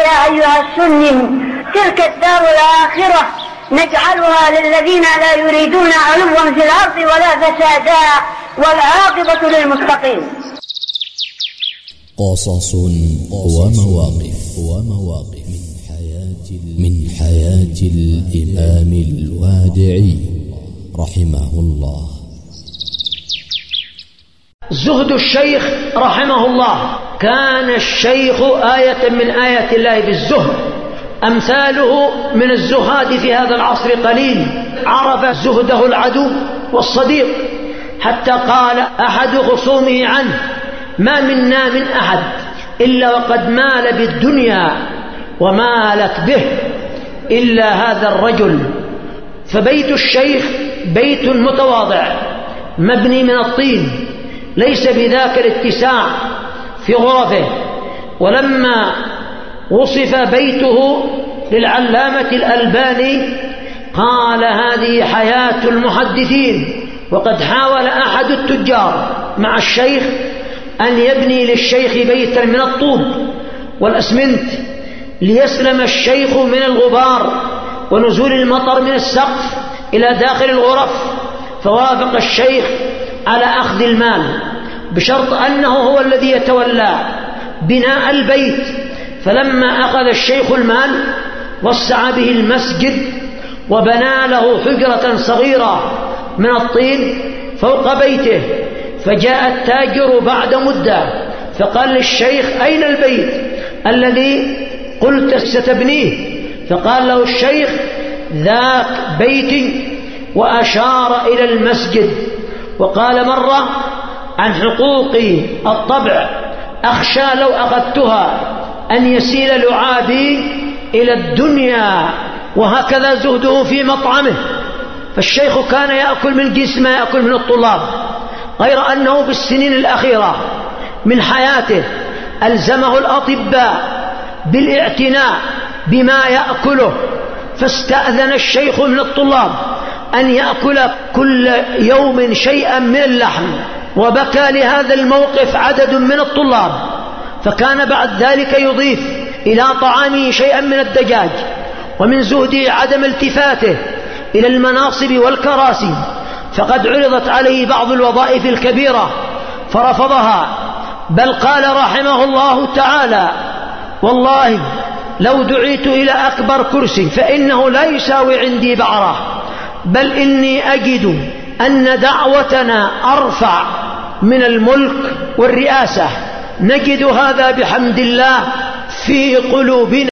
يا أيها السني تلك الدار الآخرة نجعلها للذين لا يريدون علوا في الأرض ولا فسادا والعاقبة للمتقين. قصص ومواقف من حياة الإمام الوادعي رحمه الله. زهد الشيخ رحمه الله. كان الشيخ آية من آيات الله بالزهد، أمثاله من الزهاد في هذا العصر قليل. عرف زهده العدو والصديق، حتى قال أحد خصومه عنه: ما منا من أحد إلا وقد مال بالدنيا ومالت به إلا هذا الرجل. فبيت الشيخ بيت متواضع مبني من الطين، ليس بذاك الاتساع في غرفه. ولما وصف بيته للعلامة الألباني قال: هذه حياة المحدثين. وقد حاول أحد التجار مع الشيخ أن يبني للشيخ بيتا من الطوب والأسمنت ليسلم الشيخ من الغبار ونزول المطر من السقف إلى داخل الغرف، فوافق الشيخ على أخذ المال بشرط أنه هو الذي يتولى بناء البيت. فلما أخذ الشيخ المال وسع به المسجد وبنى له حجرة صغيرة من الطين فوق بيته. فجاء التاجر بعد مدة فقال للشيخ: أين البيت الذي قلت ستبنيه؟ فقال له الشيخ: ذاك بيتي، وأشار إلى المسجد. وقال مرة: عن حقوقي الطبع أخشى لو أخذتها أن يسيل لعابي إلى الدنيا. وهكذا زهده في مطعمه. فالشيخ كان يأكل من جنس ما يأكل من الطلاب، غير أنه في السنين الأخيرة من حياته ألزمه الأطباء بالاعتناء بما يأكله، فاستأذن الشيخ من الطلاب أن يأكل كل يوم شيئا من اللحم. وبكى لهذا الموقف عدد من الطلاب، فكان بعد ذلك يضيف إلى طعامه شيئا من الدجاج. ومن زهده عدم التفاته إلى المناصب والكراسي، فقد عرضت عليه بعض الوظائف الكبيرة فرفضها، بل قال رحمه الله تعالى: والله لو دعيت إلى أكبر كرسي فإنه لا يساوي عندي بعرة، بل إني أجد أن دعوتنا أرفع من الملك والرئاسة. نجد هذا بحمد الله في قلوبنا.